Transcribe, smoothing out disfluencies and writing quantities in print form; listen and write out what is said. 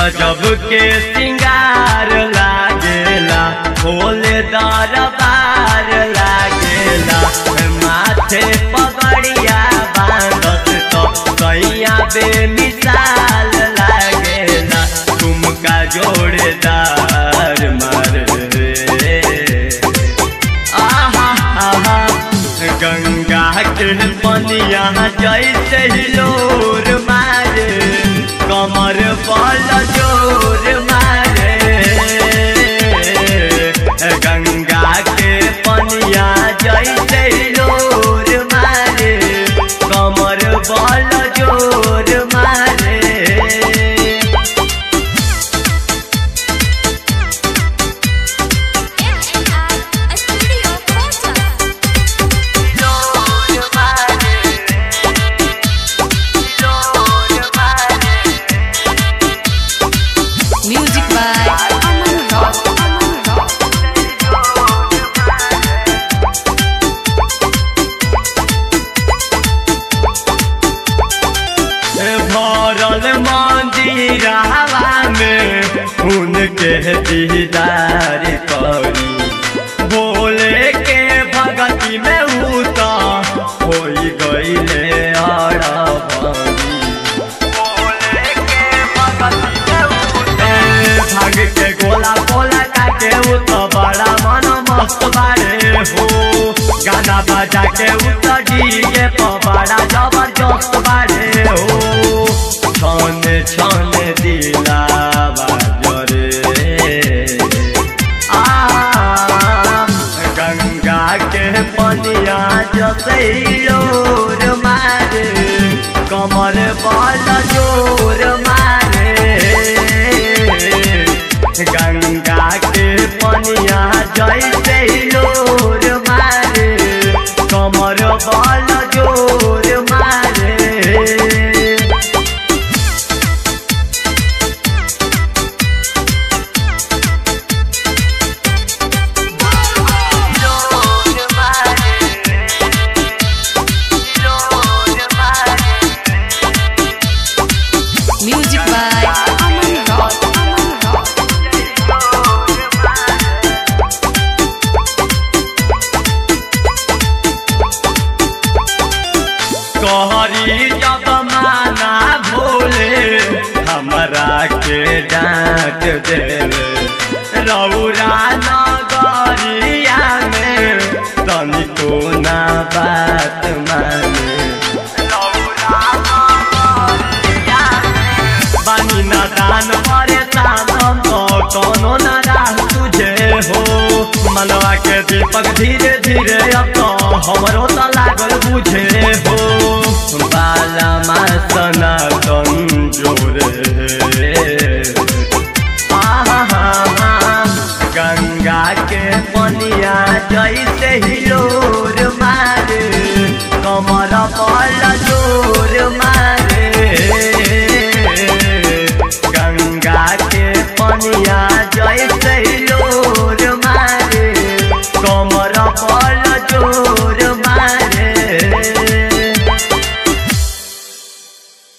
गजब के सिंगार लागेला, भोले दरबार लागेला। माथे पगड़िया बांधत तो कैया बेमिसाल लागेला, तुमका जोड़ेदार मारे। गंगा के पनिया जैसे हिलोर मारे, कमर बल जोर मारे। गंगा के पनिया जैसे हिलोर मारे, कमर बल जोर मारे। भरल मंदिरवा में उनके दीदार करी, भोले के भगती में उता हो गईले अड़भंगी। भोले के भगती में भाग के गोला गोला काटे उत बड़ा मन मस्त बारे हो, गाना बजा के उत डीजे पर बड़ा जबरदस्त बारे हो। छाने छाने दिलावा जरे, गंगा के पनिया जैसे जोर मारे, कमर बल जोर मारे। गंगा के पनिया जैसे जोर मारे, कमर बल जोर मारे। Music by Aman Rock. कहरी जब माना भोले हमरा के डांट देवे, रौरा नगरिया में तनिको ना बात माने। बानी ना दान परेशान हम तो कोनो ना राह तुझे हो, मनवा के दीपक धीरे धीरे अब तो हमरो तो लागल बुझे हो। बाला मा सनातन जोरे, गंगा के पनिया जैसे हिलोर मारे, कमर बल जोर मारे। गंगा के पनिया